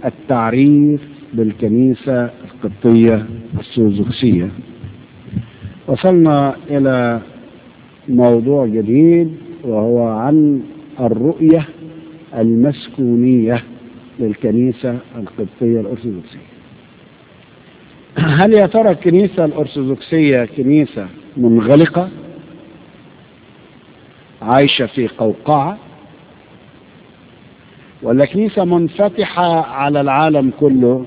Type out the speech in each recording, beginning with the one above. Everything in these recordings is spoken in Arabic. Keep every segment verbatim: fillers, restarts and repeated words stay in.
التعريف بالكنيسة القبطية الأرثوذكسية. وصلنا إلى موضوع جديد وهو عن الرؤية المسكونية للكنيسة القبطية الأرثوذكسية. هل يا ترى الكنيسة الأرثوذكسية كنيسة منغلقة عايشة في قوقعة، ولا كنيسة منفتحة على العالم كله؟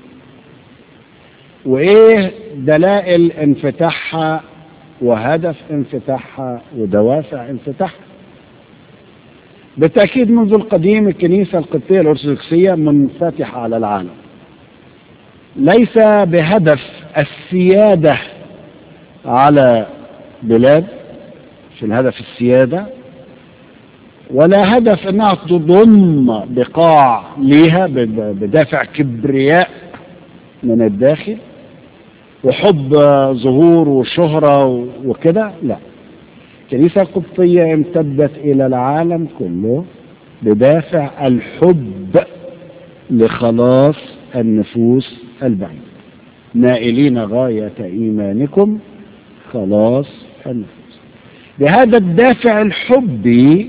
وإيه دلائل انفتاحها وهدف انفتاحها ودوافع انفتاحها؟ بالتأكيد منذ القديم الكنيسة القبطية الأرثوذكسية منفتحة على العالم، ليس بهدف السيادة على بلاد، مش الهدف السيادة، ولا هدف انها تضم بقاع ليها بدافع كبرياء من الداخل وحب ظهور وشهرة وكده. لا، الكنيسة القبطية امتدت الى العالم كله بدافع الحب لخلاص النفوس البعيدة، نائلين غاية ايمانكم خلاص النفوس. بهذا الدافع الحبي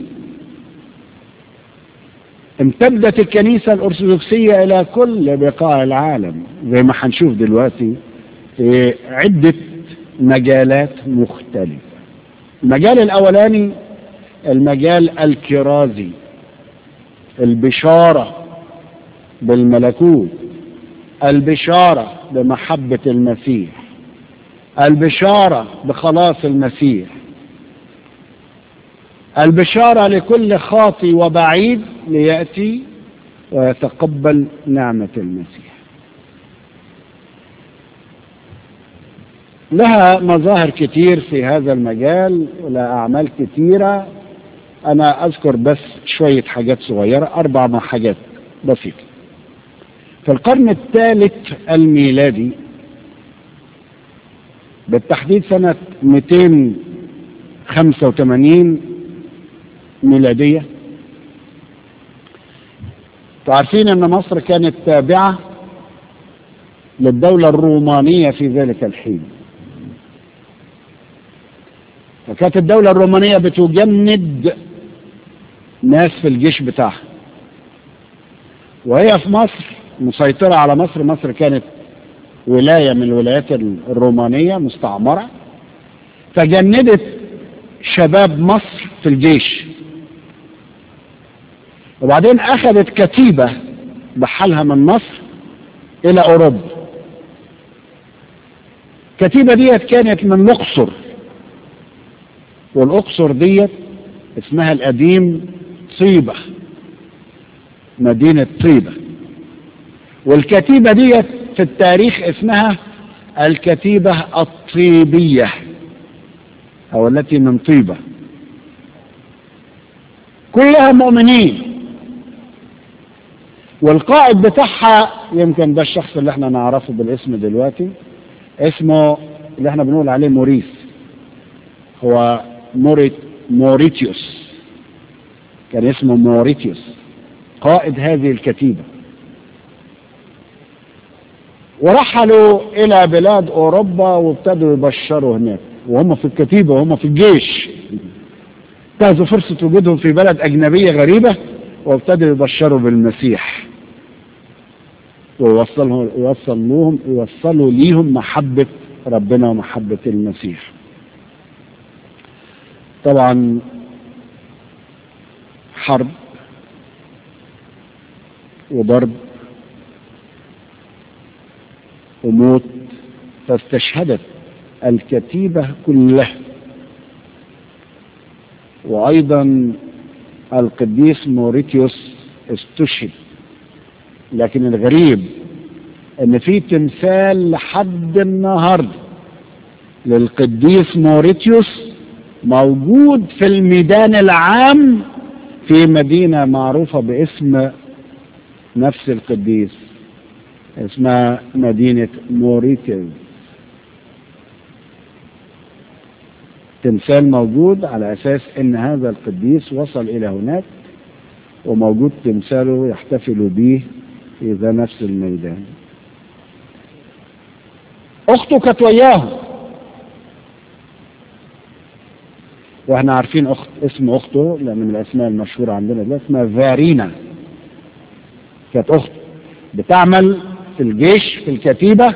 امتدت الكنيسة الأرثوذكسية إلى كل بقاع العالم، زي ما هنشوف دلوقتي في عدة مجالات مختلفة. المجال الأولاني المجال الكرازي، البشارة بالملكوت، البشارة بمحبة المسيح، البشارة بخلاص المسيح، البشارة لكل خاطي وبعيد ليأتي ويتقبل نعمة المسيح. لها مظاهر كتير في هذا المجال ولها أعمال كتيرة. أنا أذكر بس شوية حاجات صغيرة، أربع حاجات بسيطة. في القرن الثالث الميلادي، بالتحديد سنة مئتين وخمسة وثمانين ميلادية، تعرفين أن مصر كانت تابعة للدولة الرومانية في ذلك الحين، فكانت الدولة الرومانية بتجند ناس في الجيش بتاعها، وهي في مصر مسيطرة على مصر. مصر كانت ولاية من الولايات الرومانية مستعمرة، فجندت شباب مصر في الجيش، وبعدين أخذت كتيبة بحالها من مصر إلى أوروبا. الكتيبة ديت كانت من الأقصر، والأقصر ديت اسمها القديم طيبة، مدينة طيبة. والكتيبة ديت في التاريخ اسمها الكتيبة الطيبية أو التي من طيبة، كلها مؤمنين. والقائد بتاعها يمكن ده الشخص اللي احنا نعرفه بالاسم دلوقتي، اسمه اللي احنا بنقول عليه موريس، هو موريت موريتيوس، كان اسمه موريتيوس قائد هذه الكتيبة. ورحلوا إلى بلاد أوروبا وابتدوا يبشروا هناك، وهم في الكتيبة وهم في الجيش انتهزوا فرصة وجودهم في بلد أجنبية غريبة وابتدوا يبشروا بالمسيح، ويوصلوا يوصلوهم يوصلوا ليهم محبة ربنا ومحبة المسيح. طبعا حرب وضرب وموت، فاستشهدت الكتيبة كلها. وأيضا القديس موريتيوس استشهد. لكن الغريب ان في تمثال لحد النهارده للقديس موريتيوس موجود في الميدان العام في مدينة معروفة باسم نفس القديس، اسمها مدينة موريتيوس. تمثال موجود على أساس أن هذا القديس وصل إلى هناك، وموجود تمثاله يحتفلوا به في ذا نفس الميدان. اخته كانت وياه، واحنا عارفين اخت اسم اخته لان من الاسماء المشهوره عندنا ده اسمها فارينا. كانت اخته بتعمل في الجيش في الكتيبه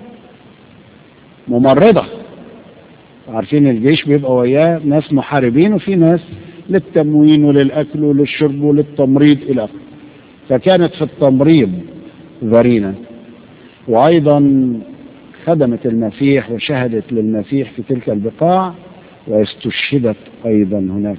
ممرضه. عارفين الجيش بيبقى وياه ناس محاربين وفي ناس للتموين وللاكل وللشرب وللتمريض الى اخره. فكانت في التمريض فارينا، وايضا خدمت المسيح وشهدت للمسيح في تلك البقاع، واستشهدت ايضا هناك.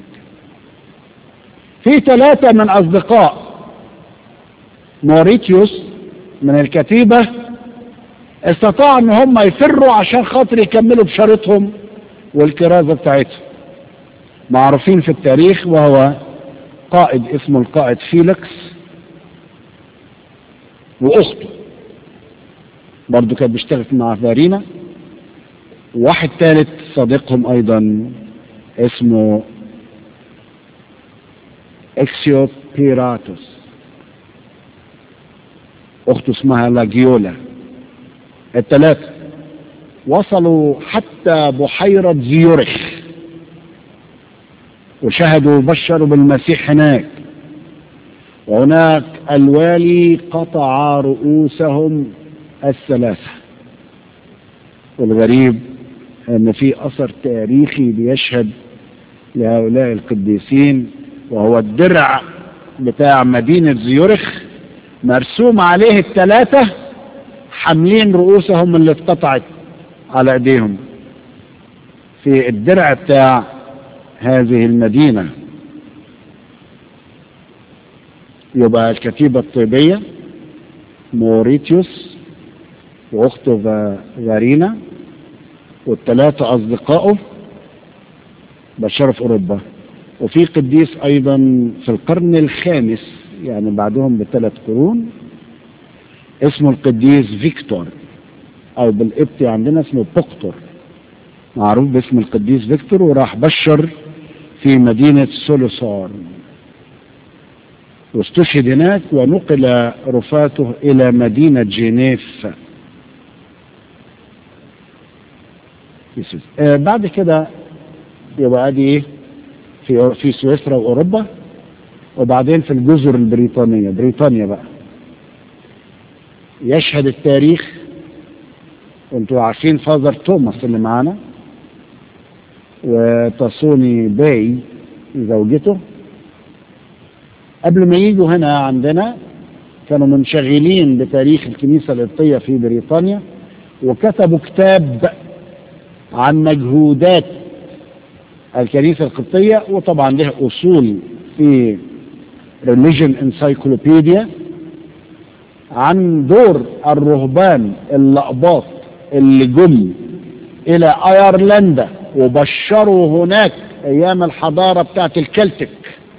في ثلاثة من اصدقاء موريتيوس من الكتيبة استطاعوا ان هم يفروا عشان خاطر يكملوا بشارتهم والكرازة بتاعتهم. معروفين في التاريخ، وهو قائد اسمه القائد فيليكس، واخته برضو كانت بيشتغل مع فارينا. واحد ثالث صديقهم ايضا اسمه اكسيوبيراتوس، اخته اسمها لاجيولا. الثلاثة وصلوا حتى بحيرة زيورخ وشهدوا وبشروا بالمسيح هناك، وهناك الوالي قطع رؤوسهم الثلاثة. والغريب ان في اثر تاريخي بيشهد لهؤلاء القديسين، وهو الدرع بتاع مدينة زيورخ مرسوم عليه الثلاثة حاملين رؤوسهم اللي اتقطعت على ايديهم في الدرع بتاع هذه المدينة. يبقى الكتيبة الطيبية موريتيوس واخته فارينا والثلاثة اصدقائه بشروا في اوروبا. وفي قديس ايضا في القرن الخامس يعني بعدهم بثلاث قرون اسمه القديس فيكتور، او بالقبطي عندنا اسمه بوكتور، معروف باسم القديس فيكتور، وراح بشر في مدينة سولوسار واستشهد هناك، ونقل رفاته الى مدينة جنيف. آه بعد كده يبقى دي ايه في في سويسرا واوروبا، وبعدين في الجزر البريطانية، بريطانيا بقى. يشهد التاريخ، وانتوا عارفين فازر توماس اللي معانا وتصوني باي زوجته، قبل ما يجوا هنا عندنا كانوا منشغلين بتاريخ الكنيسة القبطية في بريطانيا، وكتبوا كتاب عن مجهودات الكنيسة القبطية، وطبعا له أصول في Religion Encyclopedia عن دور الرهبان الأقباط اللي جم إلى أيرلندا وبشروا هناك أيام الحضارة بتاعت الكلتك،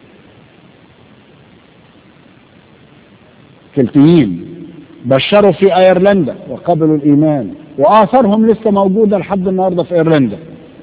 كلتيين بشروا في أيرلندا وقبلوا الإيمان، وآثارهم لسه موجودة لحد النهاردة في أيرلندا.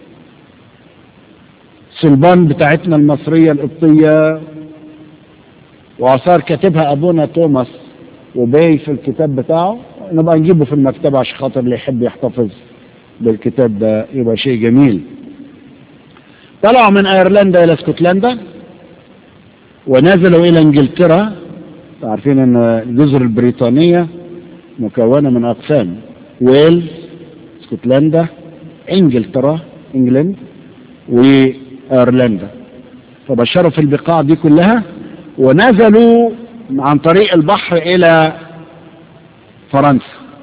سلبان بتاعتنا المصرية القبطية وآثار كاتبها أبونا توماس وباي في الكتاب بتاعه، نبقى نجيبه في المكتبة عشان خاطر اللي يحب يحتفظ بالكتاب ده يبقى شيء جميل. طلعوا من أيرلندا إلى اسكتلندا ونزلوا إلى إنجلترا. عارفين أن الجزر البريطانية مكونة من أقسام: ويلز، اسكتلندا، إنجلترا، إنجلند، وأيرلندا. فبشروا في البقاع دي كلها، ونزلوا عن طريق البحر إلى فرنسا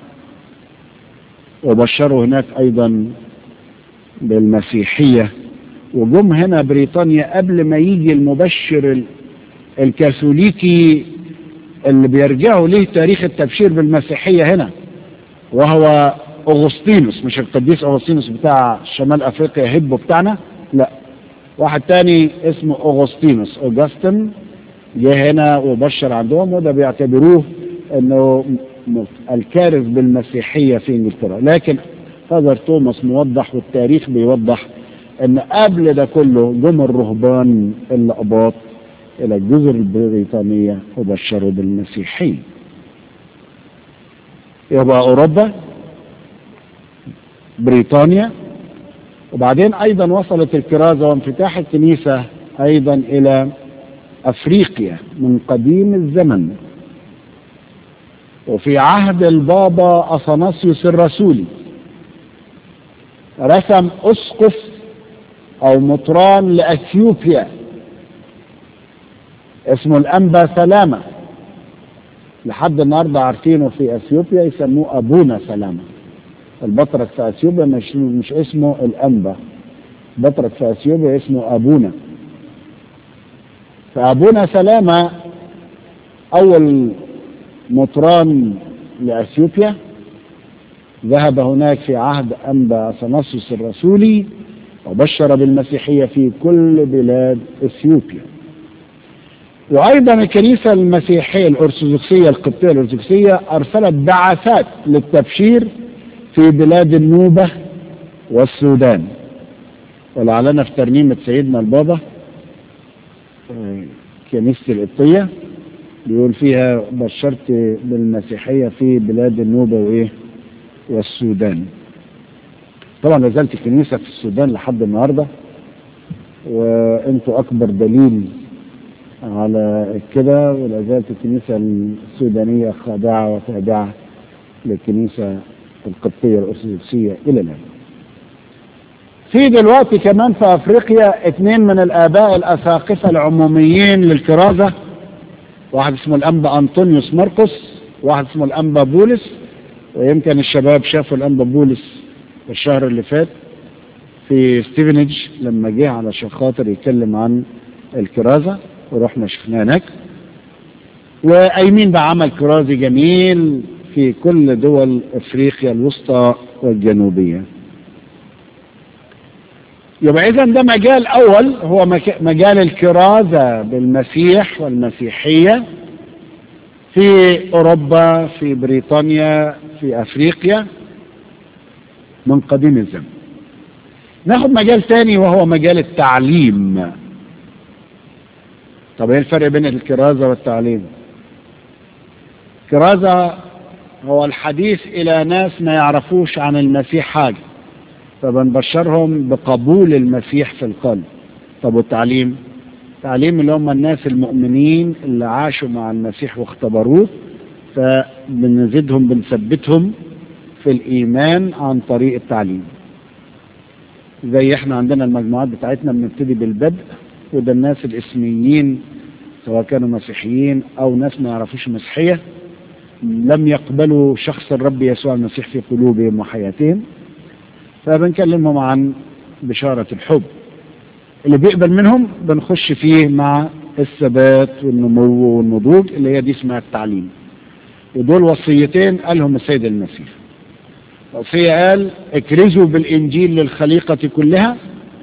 وبشروا هناك أيضا بالمسيحية. وجم هنا بريطانيا قبل ما يجي المبشر الكاثوليكي اللي بيرجعوا ليه تاريخ التبشير بالمسيحية هنا، وهو أغسطينوس، مش القديس أغسطينوس بتاع شمال أفريقيا هبو بتاعنا، لا، واحد تاني اسمه أغسطينوس أوغستن جه هنا وبشر عندهم، وده بيعتبروه انه الكارث بالمسيحية في انجلترا. لكن فازر توماس موضح والتاريخ بيوضح ان قبل ده كله جم الرهبان الأقباط الى الجزر البريطانية وبشروا بالمسيحية. يبقى أوروبا، بريطانيا، وبعدين أيضا وصلت الكرازة وانفتاح الكنيسة أيضا إلى أفريقيا من قديم الزمن. وفي عهد البابا أثناسيوس الرسولي رسم أسقف أو مطران لأثيوبيا اسمه الأنبا سلامة، لحد النهارده عارفينه في أثيوبيا يسموه أبونا سلامة. البطرك في أثيوبيا مش, مش اسمه الأنبا، البطرك في أثيوبيا اسمه أبونا. فأبونا سلامة أول مطران لأثيوبيا ذهب هناك في عهد أنبا أثناسيوس الرسولي وبشر بالمسيحية في كل بلاد أثيوبيا. وأيضا الكنيسة المسيحية الأرثوذكسية القبطية الأرثوذكسية أرسلت بعثات للتبشير في بلاد النوبة والسودان. ولعلنا في ترنيمة سيدنا البابا كنيسة القبطية بيقول فيها بشرت بالمسيحية في بلاد النوبة وإيه والسودان. طبعا لازالت الكنيسة في السودان لحد النهاردة، وانتوا أكبر دليل على كده، ولازالت الكنيسة السودانية خاضعة وتابعة للكنيسة القبطية الأرثوذكسية إلى الآن. في دلوقتي كمان في أفريقيا اثنين من الآباء الأساقفة العموميين للكرازة، واحد اسمه الأنبا أنطونيوس مرقس، واحد اسمه الأنبا بولس. ويمكن الشباب شافوا الأنبا بولس الشهر اللي فات في ستيفنج لما جه علشان خاطر يتكلم عن الكرازة، ورحنا شفناه هناك. وقايمين بعمل كرازي جميل في كل دول افريقيا الوسطى والجنوبية. يبقى اذا ده مجال اول هو مجال الكرازة بالمسيح والمسيحية في اوروبا، في بريطانيا، في افريقيا من قديم الزمن. ناخد مجال تاني وهو مجال التعليم. طب ايه الفرق بين الكرازة والتعليم؟ الكرازة هو الحديث الى ناس ما يعرفوش عن المسيح حاجة، فبنبشرهم بقبول المسيح في القلب. طب والتعليم؟ التعليم اللي هم الناس المؤمنين اللي عاشوا مع المسيح واختبروه، فبنزيدهم بنثبتهم في الإيمان عن طريق التعليم. زي احنا عندنا المجموعات بتاعتنا بنبتدي بالبدء، وده الناس الاسميين سواء كانوا مسيحيين أو ناس ما يعرفوش المسيحية، لم يقبلوا شخص الرب يسوع المسيح في قلوبهم وحياتهم، فبنكلمهم عن بشارة الحب. اللي بيقبل منهم بنخش فيه مع الثبات والنمو والنضوج اللي هي دي اسمها التعليم. ودول وصيتين قالهم السيد المسيح. وصية قال اكرزوا بالإنجيل للخليقة كلها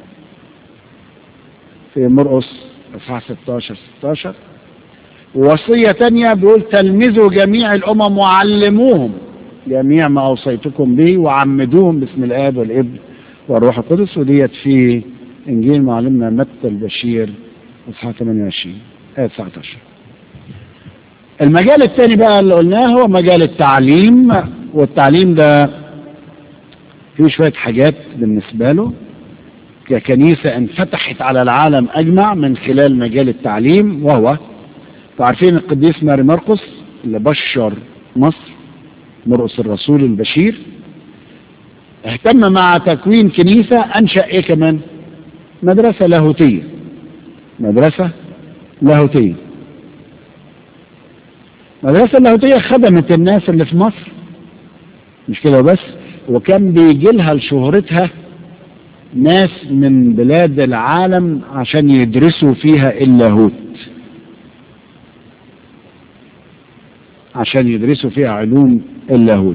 في مرقس اصحاح ستاشر ستاشر. ووصية تانية بيقول تلمذوا جميع الأمم وعلموهم جميع ما أوصيتكم به وعمدوهم باسم الآب والابن والروح القدس. وديت في إنجيل معلمنا متى البشير اصحاح ثمانية وعشرين آية تسعة عشر. المجال الثاني بقى اللي قلناه هو مجال التعليم. والتعليم ده فيه شوية حاجات بالنسبة له ككنيسة انفتحت على العالم أجمع من خلال مجال التعليم، وهو تعرفين القديس ماري مرقس اللي بشر مصر، مرقس الرسول البشير، اهتم مع تكوين كنيسة، أنشأ إيه كمان؟ مدرسة لاهوتية. مدرسة لاهوتية. مدرسة لاهوتية خدمت الناس اللي في مصر، مش كده بس، وكان بيجي لها لشهرتها ناس من بلاد العالم عشان يدرسوا فيها اللاهوت، عشان يدرسوا فيها علوم اللاهوت.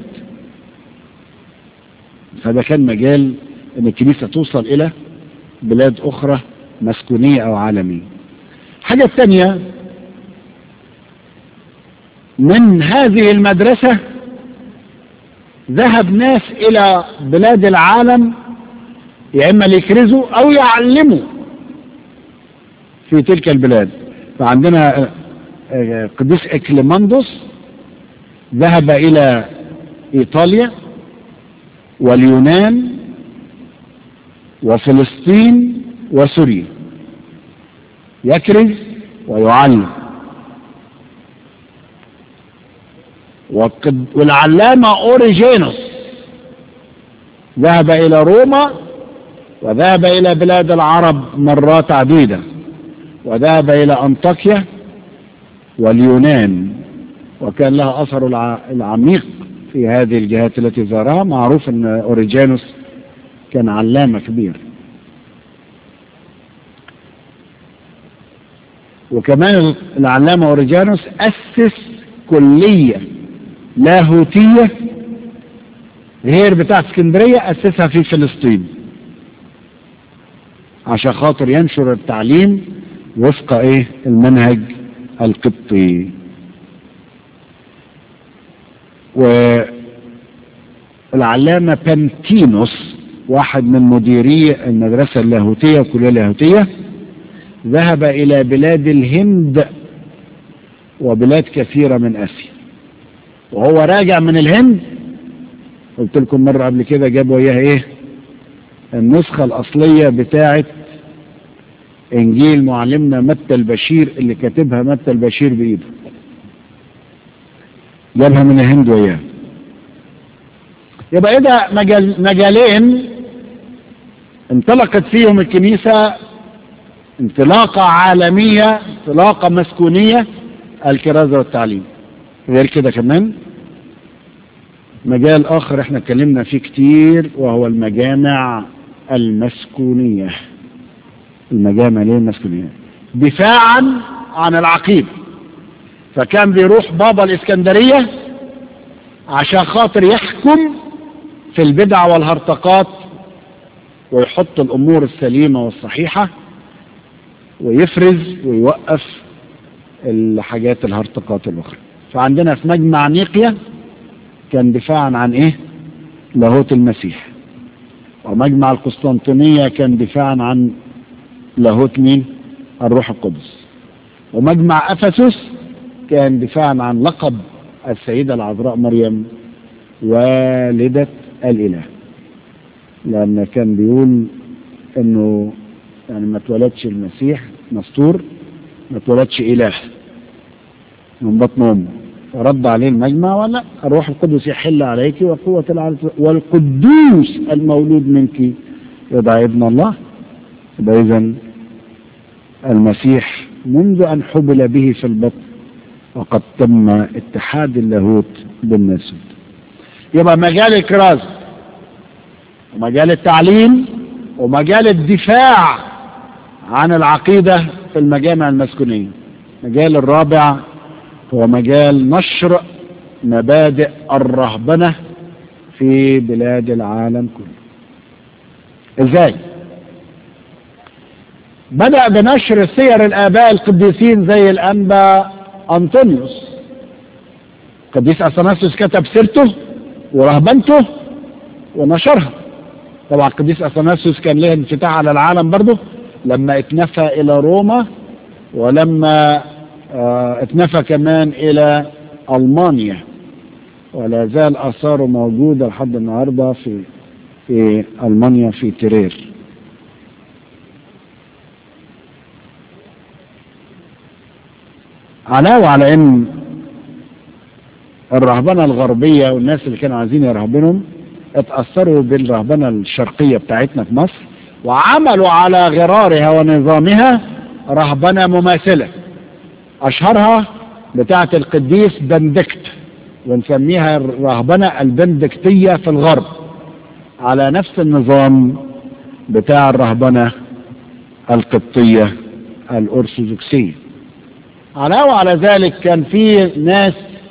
فده كان مجال ان الكنيسة توصل الى بلاد اخرى مسكونية او عالمية. حاجة تانية من هذه المدرسة ذهب ناس الى بلاد العالم يا اما ليكرزوا او يعلموا في تلك البلاد. فعندنا قديس اكليماندوس ذهب الى إيطاليا واليونان وفلسطين وسوريا، يكرز ويعلم. والعلامة أوريجينوس ذهب إلى روما وذهب إلى بلاد العرب مرات عديدة، وذهب إلى أنطاكيا واليونان، وكان لها أثر العميق في هذه الجهات التي زارها. معروف أن أوريجينوس كان علامة كبير. وكمان العلامة أوريجينوس أسس كلية لاهوتية غير بتاع اسكندرية، أسسها في فلسطين عشان خاطر ينشر التعليم وفق ايه المنهج القبطي. والعلامة بنتينوس واحد من مديري المدرسة اللاهوتية والكلية اللاهوتية ذهب إلى بلاد الهند وبلاد كثيرة من آسيا، وهو راجع من الهند قلت لكم مرة قبل كده جاب وياه ايه النسخة الأصلية بتاعة إنجيل معلمنا متى البشير اللي كاتبها متى البشير بإيده، جابها من الهند وياه. يبقى إذا مجال مجالين انطلقت فيهم الكنيسة انطلاقة عالمية، انطلاقة مسكونية، الكرازة والتعليم. غير كده كمان مجال آخر احنا اتكلمنا فيه كتير وهو المجامع المسكونية. المجامع ليه المسكونية؟ دفاعا عن العقيدة. فكان بيروح بابا الإسكندرية عشان خاطر يحكم في البدع والهرطقات ويحط الأمور السليمة والصحيحة ويفرز ويوقف الحاجات الهرطقات الأخرى. فعندنا في مجمع نيقيا كان دفاعا عن ايه؟ لاهوت المسيح. ومجمع القسطنطينية كان دفاعا عن لاهوت مين؟ الروح القدس. ومجمع أفسس كان دفاعا عن لقب السيدة العذراء مريم والدة الإله، لأن كان بيقول انه يعني ما اتولدش المسيح مستور، ما اتولدش إله من بطن أمه. ورد عليه المجمع ولا الروح القدس يحل عليك وقوة العرش والقدوس المولود منك يدعى ابن الله. إذن المسيح منذ أن حبل به في البطن وقد تم اتحاد اللاهوت بالناسوت. يبقى مجال الكرازة ومجال التعليم ومجال الدفاع عن العقيدة في المجامع المسكونية. مجال الرابع هو مجال نشر مبادئ الرهبنة في بلاد العالم كله. ازاي؟ بدأ بنشر سير الآباء القديسين زي الأنبا أنطونيوس. قديس أثناسيوس كتب سيرته ورهبنته ونشرها. طبعا قديس أثناسيوس كان له انفتاح على العالم برضه لما اتنفى إلى روما، ولما اه اتنفى كمان إلى ألمانيا، ولا زال آثاره موجودة لحد النهارده في في ألمانيا في تيرير. علاوة على ان الرهبنة الغربية والناس اللي كانوا عايزين يرهبنهم اتأثروا بالرهبنة الشرقية بتاعتنا في مصر، وعملوا على غرارها ونظامها رهبنة مماثلة اشهرها بتاعة القديس بندكت، ونسميها الرهبنة البندكتية في الغرب، على نفس النظام بتاع الرهبنة القبطية الأرثوذكسية. علاوة على ذلك كان في ناس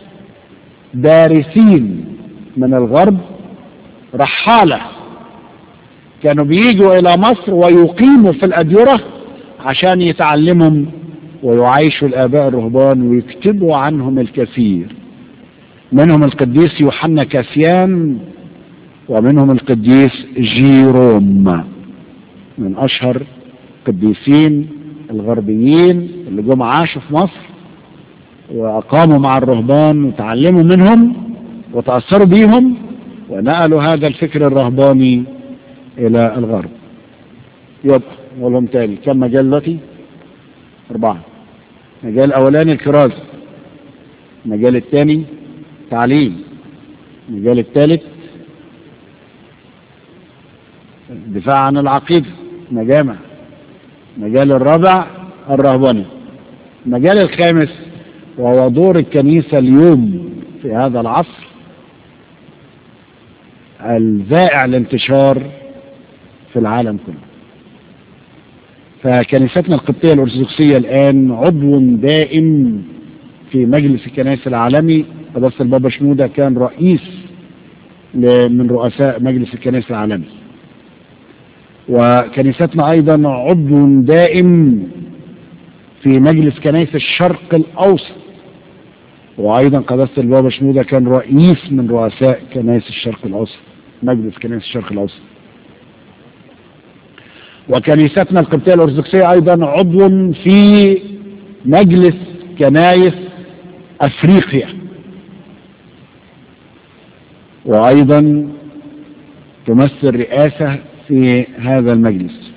دارسين من الغرب رحالة كانوا بييجوا إلى مصر ويقيموا في الأديرة عشان يتعلموا ويعيشوا الآباء الرهبان ويكتبوا عنهم الكثير. منهم القديس يوحنا كاسيان، ومنهم القديس جيروم، من أشهر قديسين الغربيين اللي جم عاشوا في مصر وأقاموا مع الرهبان وتعلموا منهم وتأثروا بيهم ونقلوا هذا الفكر الرهباني إلى الغرب. يبقى نقولهم تاني كم مجال دلوقتي؟ أربعة. المجال الأولاني الكرازة، المجال الثاني تعليم، المجال الثالث الدفاع عن العقيدة مجامع، المجال الرابع الرهبنة، المجال الخامس وهو دور الكنيسة اليوم في هذا العصر الذائع الانتشار في العالم كله. فكنيستنا القبطية الأرثوذكسية الآن عضو دائم في مجلس الكنائس العالمي. قداسة البابا شنودة كان رئيس من رؤساء مجلس الكنائس العالمي، وكنيستنا أيضا عضو دائم في مجلس كنائس الشرق الأوسط، وأيضا قداسة البابا شنودة كان رئيس من رؤساء كنائس الشرق الأوسط، مجلس كنائس الشرق الأوسط. وكنيستنا القبطية الأرثوذكسية أيضا عضو في مجلس كنائس أفريقيا، وأيضا تمثل رئاسة في هذا المجلس.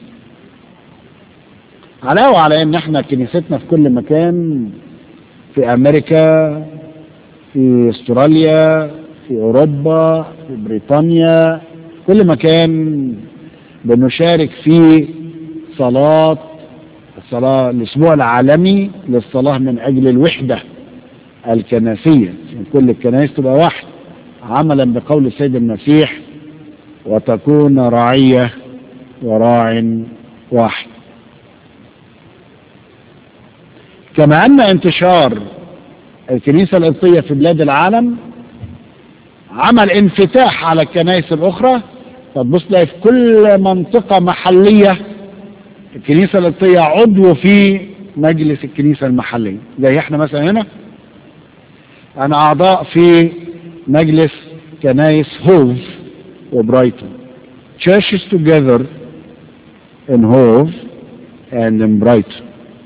علاوة على أن احنا كنيستنا في كل مكان، في أمريكا، في استراليا، في أوروبا، في بريطانيا، كل مكان بنشارك في صلاة الصلاة الأسبوع العالمي للصلاة من أجل الوحدة الكنسية، كل الكنائس تبقى واحد عملا بقول السيد المسيح وتكون رعية وراع واحد. كما أن انتشار الكنيسة القبطية في بلاد العالم عمل انفتاح على الكنائس الأخرى، فتبص تلاقي في كل منطقة محلية الكنيسة القبطية عضو في مجلس الكنيسة المحلية. زي احنا مثلا هنا أنا أعضاء في مجلس كنائس هوف وبرايتون، churches together in Hove and in Brighton.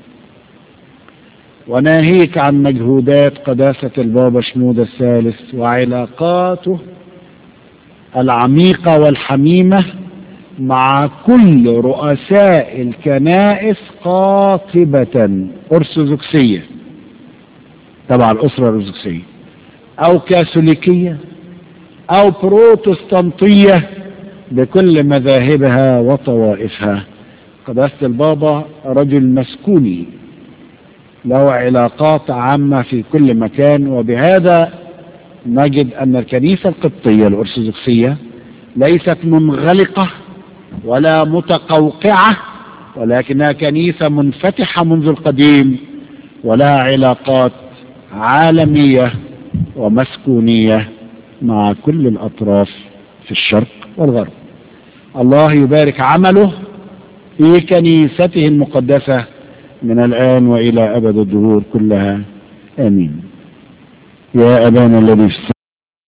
وناهيك عن مجهودات قداسة البابا شنودة الثالث وعلاقاته العميقة والحميمة مع كل رؤساء الكنائس قاطبة أرثوذكسية، تبع الأسرة الأرثوذكسية، أو كاثوليكية أو بروتستانتية بكل مذاهبها وطوائفها. قداسة البابا رجل مسكوني له علاقات عامة في كل مكان، وبهذا نجد أن الكنيسة القبطية الأرثوذكسية ليست منغلقة ولا متقوقعة، ولكنها كنيسة منفتحة منذ القديم ولها علاقات عالمية ومسكونية مع كل الأطراف في الشرق والغرب. الله يبارك عمله في كنيسته المقدسة من الآن وإلى أبد الدهور كلها، آمين. يا أبانا الذي في السماء